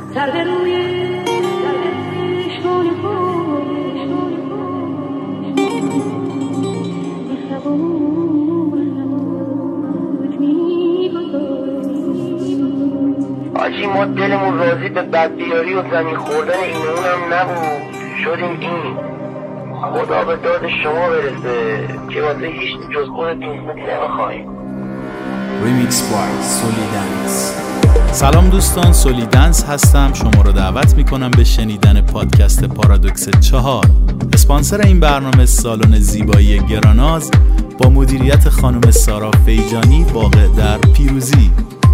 آجی ما دلمون راضی به بدبیاری و زمین خوردن این اونم نبود، شدیم این. خدا به داد شما برسه که واسه هیچ جز خودتون خوب نمیخوایم. ریمیکس بای سولیدنس. سلام دوستان، سولیدنس هستم. شما رو دعوت میکنم به شنیدن پادکست پارادوکس 4. اسپانسر این برنامه سالن زیبایی گراناز با مدیریت خانم سارا فیجانی واقع در پیروزی.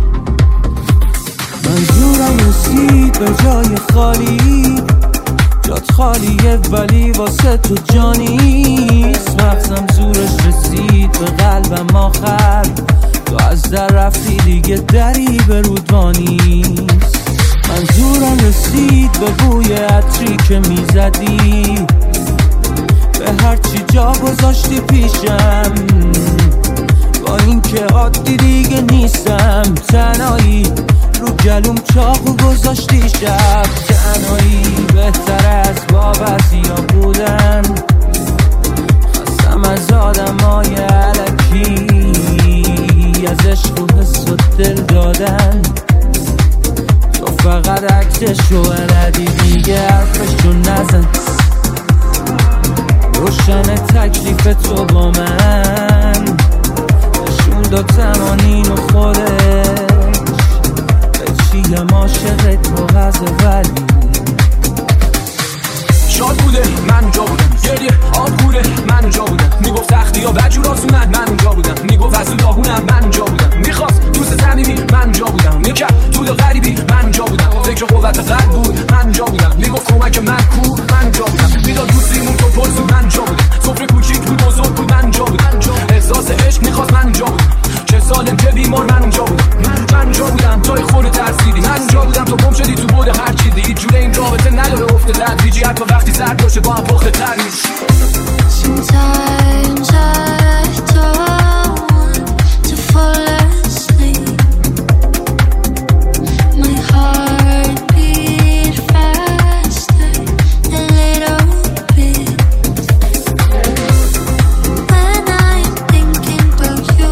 منظورم رسید به جای خالی، جات خالیه ولی واسه تو جانیست. مغزم زورش رسید به قلبم آخر، تو از در رفتی دیگه دری به رودوانیست. منظورم رسید به بوی عطری که میزدی، به هرچی جا گذاشتی پیشم. با این که عادی دیگه نیستم، تنهایی رو گلوم چاقو گذاشتی شب. تنهایی بهتر از وابستیا بودن، خستم از آدمای علکی، از عشق و حس و دل دادن. تو فقط عکسشو بلدی دیگه حرفشو نزن. روشن تکلیف تو با من، نشون داد زمانین و خودش بچیم عاشق تو غزه. ولی شاد بوده من اونجا بودم، گریه آب بوده من اونجا بودم. میگفت سختی ها بجور آسونن من اونجا بودم. میگفت از اون داغونم من اونجا بودم. میخواست دوست صمیمی من اونجا بودم. میکرد طول غریبی من اونجا بودم. فکر قوت قلب بود من اونجا بودم. میگفت کمک من کو من اونجا بودم. میداد دوستیمون تو پرسو من اونجا بودم. سفره کوچیک بود بزرگ بود من اونجا بودم. احساس عشق میخواست من اونجا بودم. چه سالم چه بیمار من اونجا بودم. من اونجا بودم توی خود ترسیدی. من اونجا بودم تو گم شدی تو بود هر چیزی. هیچ جوره این رابطه نداره افت تدریجی، حتی وقتی سرد باشه با هم پخته تر نیست. Sometimes I don't want to fall asleep. My heart beat faster a little bit when I'm thinking about you.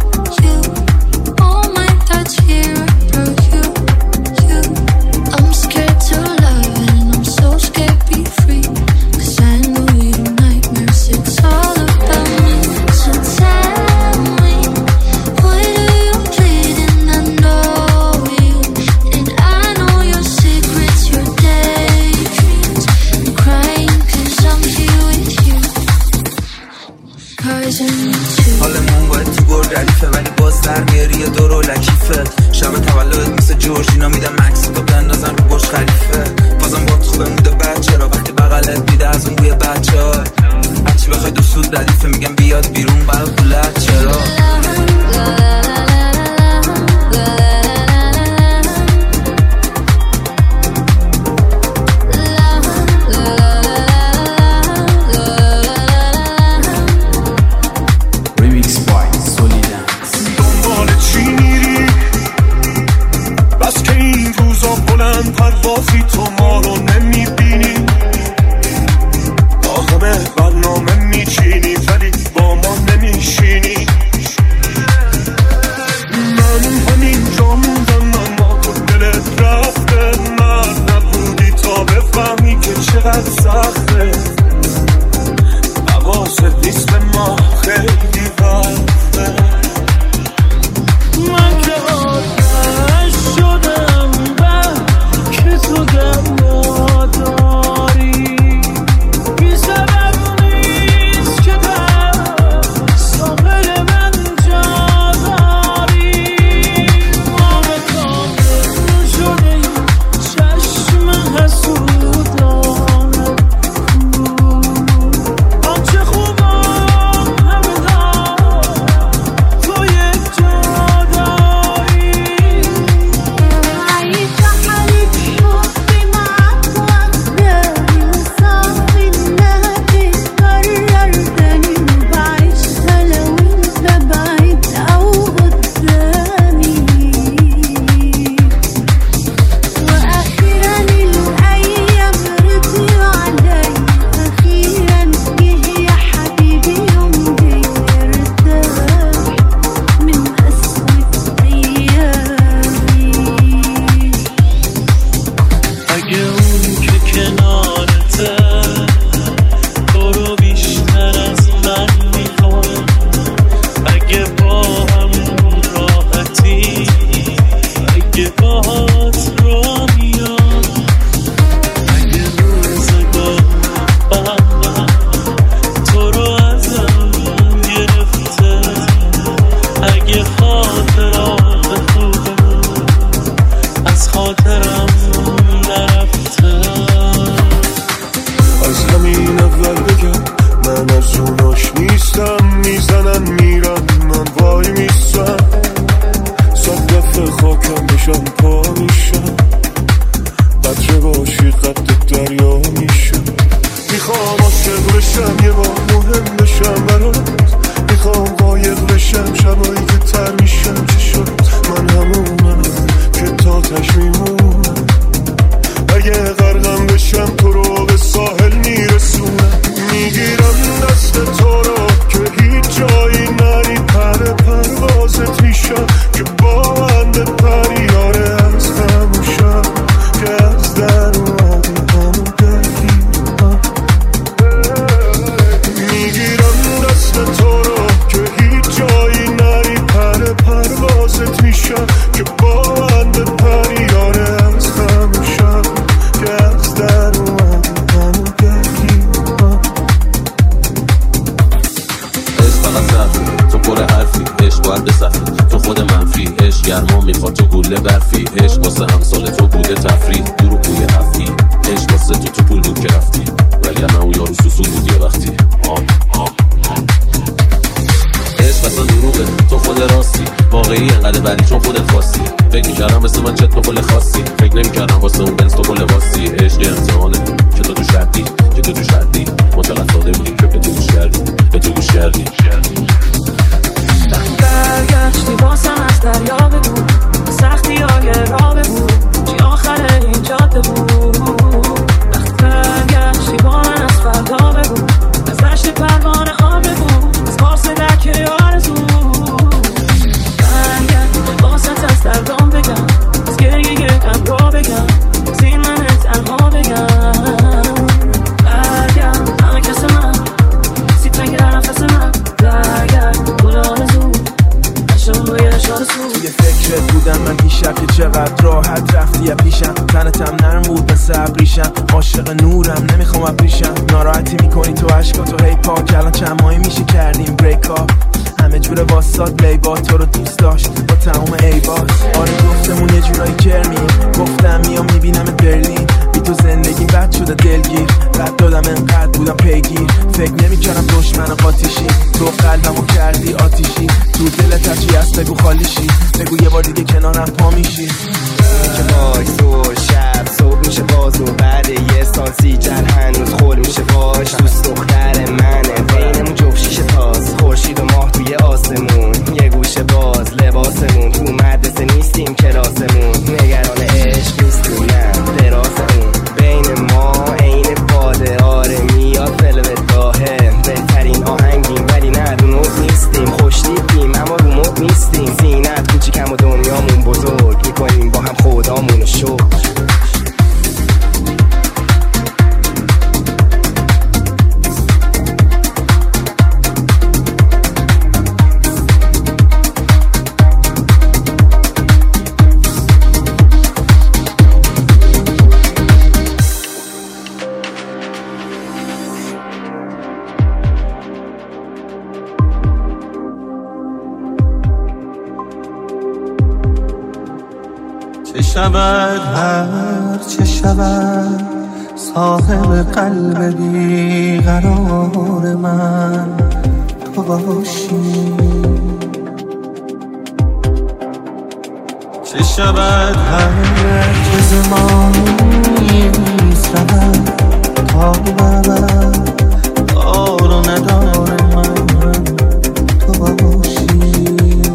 All my thoughts here about you. I'm scared to love and I'm so scared be free. 'Cause I know your nightmares, it's all about me. So tell me, why do you bleed and I know you? And I know your secrets, your daydreams. I'm crying 'cause I'm here with you. 'Cause I need you. حالمون باید تو گرد ردیفه، ولی باز در میاری یه دور و لکیفه. شب تولدت مثل جورجینا میدم مکس تو بندازن رو برج خلیفه. بازم باید خوبه موده بچه را وقتی بغلت میده از اون بوی بچه های. هرچی بخوای دو سود ردیفه، میگم بیاد بیرون برای پولت چرا. ریمیکس بای سولیدنس. دنبال چی میری؟ بس که این روزا بلند پروازی تو ما رو نمیبینی. با همه برنامه میچینی ولی با ما نمیشینی. من همینجا موندم اما تو دلت رفته. من نبودی تا بفهمی که چقدر سخته. حواست نیست به ما خیلی وقته. من که آتش شدم که تو گرم دلم نرفتم. از همین اول بگم من از اوناش نیستم، میزنن میرن من وای میستم، صد دفعه خاکم بشم پا میشم، قطره باشی قد دریا میشم. میخوام عاشق بشم یه بار مهم بشم برات، میخوام قایق بشم شبایی که تر میشم. چی شد من همونم که تا تش میمونم، اگه غرقم بشم تو رو به ساحل میرسونم. میگیرم دست تو رو که هیچ جایی نری، پر پروازت میشم که با من به پریاره از هموشم که از در اومدی همون دردی. میگیرم دست تو رو که هیچ جایی نری، پر پروازت میشم که با من به پریاره از هموشم که از در اومدی همون دردی. عشق فقط صرفی، تو پر حرفی، عشق باید بسخی، تو خود منفی، عشق گرما میخواد تو گوله برفی، عشق واسه همسال تو بوده تفریح دور و کوی هفتی، عشق واسه تو پول بود که رفتی ولی من اون یارو سوسول بود یه وقتی. عشق اصلا دروغه تو خود راستی، واقعی انقدر بدی چون خودت خواستی. فکر میکردم مثل من چت بخل خاصی، فکر نمیکردم واسه اون بنز تو کل واسی. عشق امتحانه که تو توش شردی، که تو توش شردی، ما چقدر ساده بودیم که به تو گوش کردی، به تو گوش کردی. برگشتی واسم از دریا بگو، سختی های راه بگو، چی آخر این جاده بود. وقتی برگشتی با من از فردا بگو، از دشت پروانه ها بگو، از پاس دکه آرزو. برگشت واسط از دردام بگم، از گریه غم را بگم، زین من تنها بگم. برگشت همه کس من سیت نگیر نفس من، برگشت گل آرزو توی فکرت بودم من دیشب که چقدر راحت رفتی یا پیشم، تنتم نرم بود مثل ابریشم، عاشق نورم نمیخوام ابریشم. ناراحتی میکنی تو عشقاتو هی پاک، الان چند ماهی میشه کردیم بریک اپ، همه جور واسات لیبا تو رو دوست داشت با تمام ایبات. آره گفتمون یه جورایی کرمی، گفتم میام میبینم برلین، بی تو زندگی بد شده دلگیر، رد دادم انقدر بودم پیگیر، فکر نمیکردم دشمن قاطیشی، تو قلبمو کردی آتیشی، تو دلت هرچی هست بگو خالیشی، بگو یه بار دیگه کنارم پا میشی. که باش تو شب صبح میشه بازو، بعد یه سال سیجل هنوز خور میشه باش. دوست دختر منه بینمون جفت شیشه تاز، خورشید و ماه توی آسمون، یه گوشه باز لباسمون، تو مدرسه نیستیم کلاسمون، نگران عشق نیستیم نه دراسمون، بین ما عین باده. آره میاد فلوت گاهه، بهترین آهنگیم ولی نه رو نوت نیستیم، خوشتیپیم اما رو مد نیستیم، زینت کوچیکم و دنیامون بزرگ، میکنیم با هم خدامونو شکر. چه شود هر چه شود صاحب قلب بیقرار من تو باشی. چه شود هر چه زمانی نیست رود تا برود دار و ندار من تو باشی.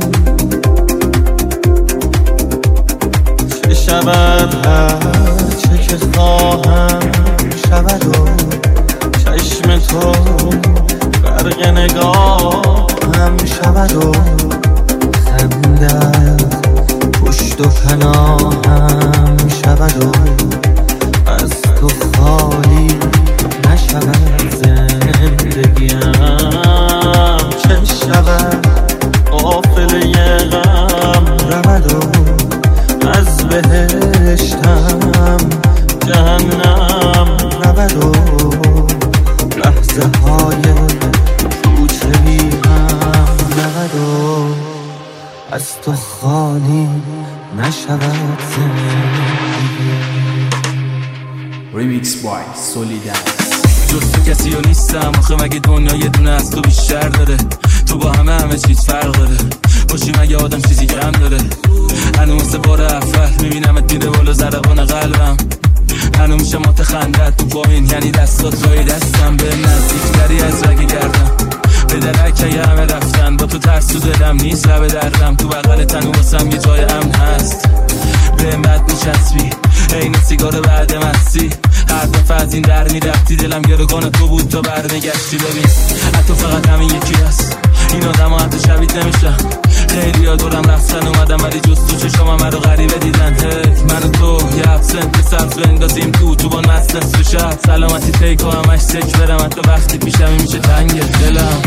چه شود هر چه که خواهم شود و چشم تو برق نگاه هم شود و خندت پشت و پناهم شود و از تو خالی نشود زندگیم. چه شود قافله غم رود و از بهشتم جهنم رود و لحظه های کوچه بی هم رود و از تو خالی نشود زندگی. ریمیکس بای سولیدنس. جز تو کسی ها نیستم آخه مگه دنیا یه دونه از تو بیشتر داره؟ تو با همه چیز فرق داره، باشی مگه آدم چیزی کم داره؟ هنو مثل بار اول میبینمت میره بالا ضربان قلبم، هنو میشه مات خندت تو پایین، یعنی دستات لای دستم به نزدیکتری از رگ گردم، به درک همه رفتن با تو ترس تو دلم نیست لبه دردم، تو بغل تنو واسم یه جای امن هست، به بد میچسبی این سیگار بعد مستی، هر دفعه از این در میرفتی دلم گروگان تو بود تا برنگشتی. ببین حتی فقط همین یکی هست، این آدم ها حتی شبیه نمیشن، خیلی ها دورم رفتن اومدم ولی جز تو چشام همه رو غریبه دیدن. من و تو یه ابسنت سبز بندازیم تو با مست نصف شب، سلامتی تیکا همش سک برم حتی وقتی پیشم میشه تنگ دلم.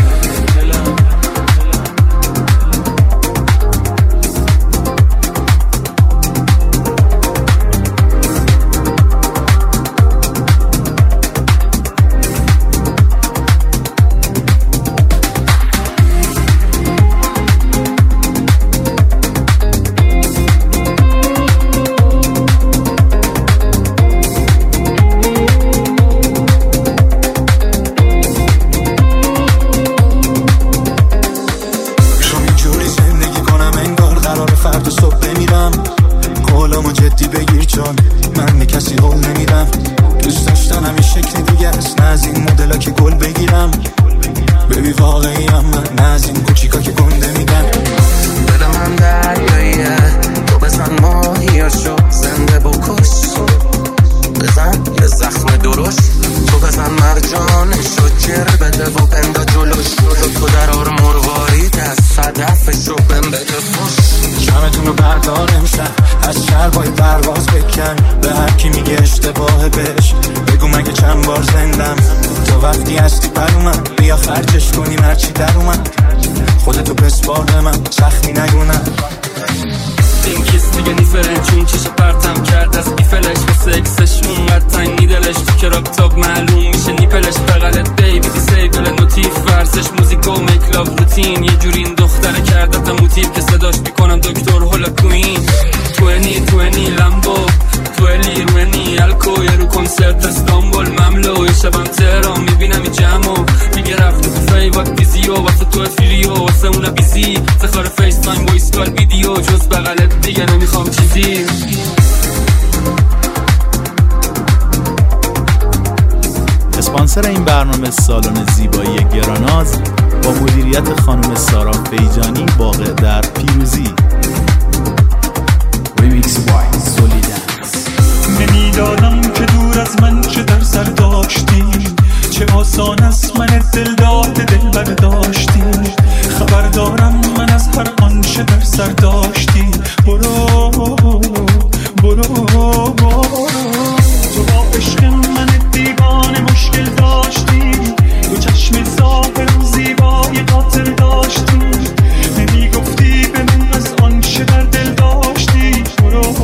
اسپانسر این برنامه سالن زیبایی گراناز با مدیریت خانم سارا فیجانی واقع در پیروزی. ریمیکس بای سولیدنس. نمیدانم که دور از من چه در سر داشتی، چه آسان است من دل داده دل برداشتی، خبر دارم من از هر آنچه در سر داشتی. برو تو با عشق من دیوانه مشکل داشتی، تو چشم ظاهر و زیبای قاطر داشتی، نمیگفتی به من از آنچه در دل داشتی. برو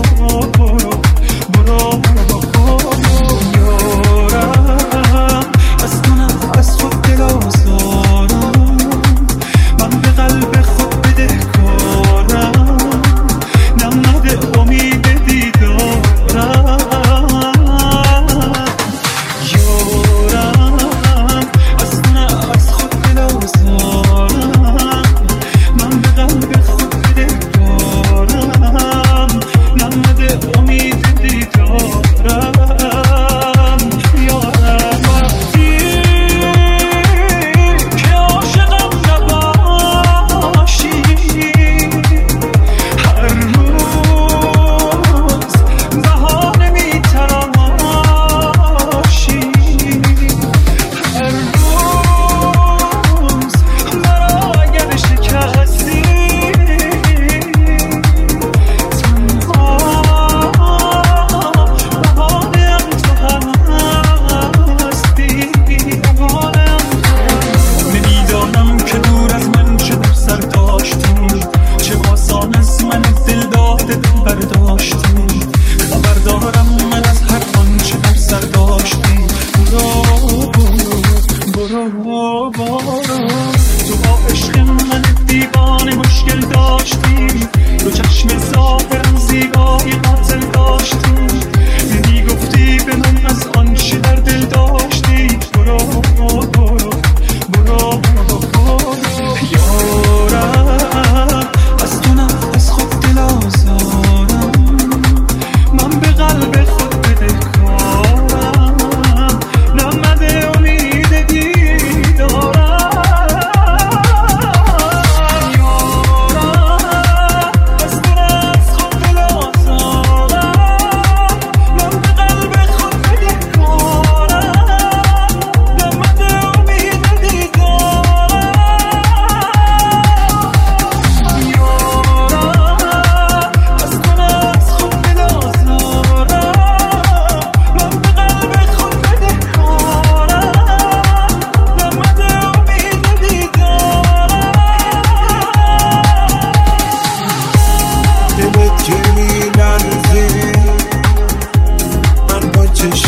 یارم از تو نه از خود دل آزارم، من به قلب خود بدهکارم، نم نده امید دیدارم.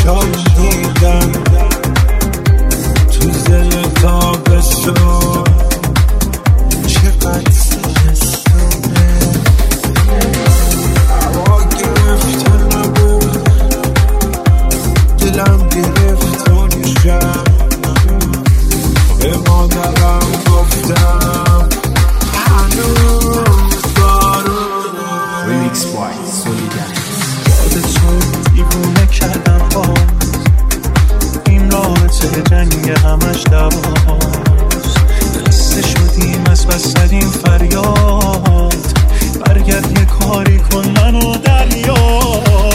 چشام دیدم تو زل تابستون چقدر سیستونه هوا گرفته نبود دلم گرفت اون شب به مادرم گفتم هنوز بارونه ریمیکس بای سولیدنس. یادتو دیوونه کردم باز این رابطه جنگ همش دواز خسته شدیم از بس زدیم فریاد برگرد یه کاری کن منو دریا